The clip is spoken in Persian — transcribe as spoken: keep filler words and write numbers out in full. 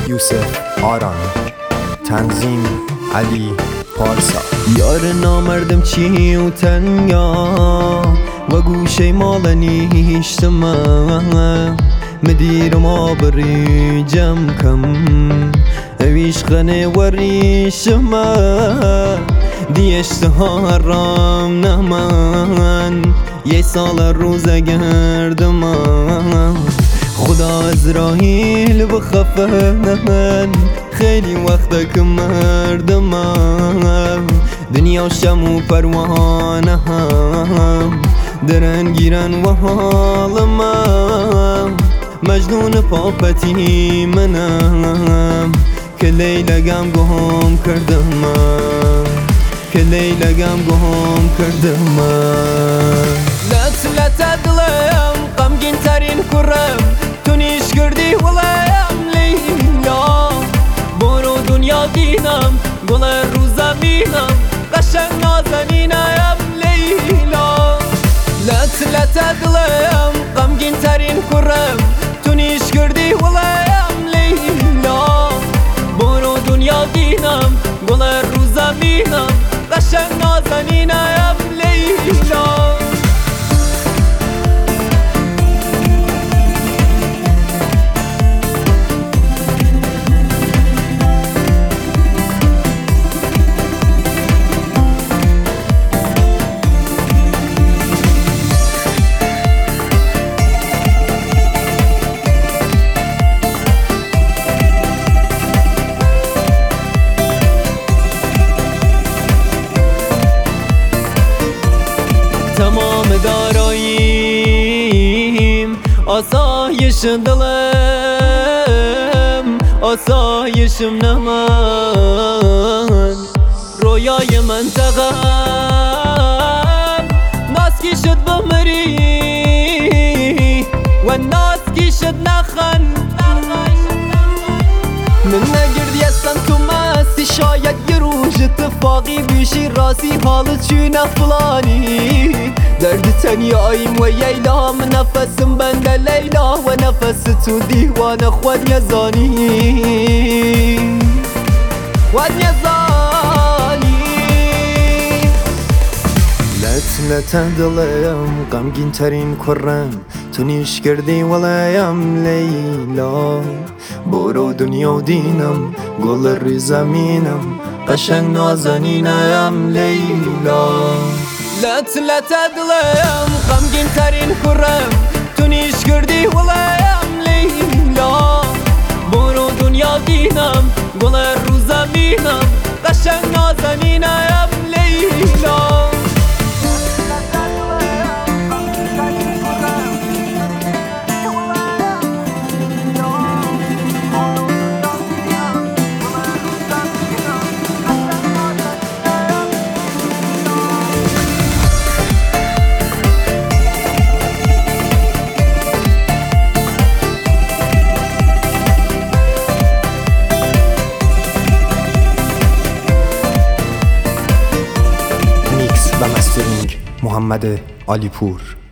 یوسف آران، تنظیم علی پارسا. یار نامردم چی و تنیا و گوشه مال نیشتما مدیرم آبری جم کم اویش خنه وریشما دیشتها رام نمان یه سال روز گردم خدا ازرائیل بخفن خیلی وقت که مردم دنیا شم و پروانه هم درن گیرن و حالم مجنون پاپتی منم که لیلگم گم کردم که لیلگم گم کردم لط لط دلم غمگین ترین کرم تو نیش کردی ولیم لیلا برو دنیا دینم گل رو زمینم قشنگ نازنینم لیلا لط لط دلم غمگین ترین کرم تو نیش کردی ولیم لیلا برو دنیا دینم گل رو زمینم قشنگ نازنینم لیلا تمام داراییم آسایش دلم آسایشم نمان رویای منطقم ناسکی شد بمری و ناسکی شد نخن من نگردی اصلا تو مستی شاید یه روز اتفاقی بیشی راستی حالت چونه فلانی درد تنیاییم و ییلا من نفسم بند لیلا و نفس تو دیوانه خود یزانی خود یزانی لط لط دلم غمگین ترین کرم تو نیش کردی ولیم لیلا برو دنیا و دینم گل ری زمینم قشنگ نازنینم لیلا لط لط دلم غمگین ترین کرم تو نیش کردی ولیم لیلا برو دنیا دینم گل رو زمینم قشنگ نازنینم لیلا و مسترینگ محمد علیپور.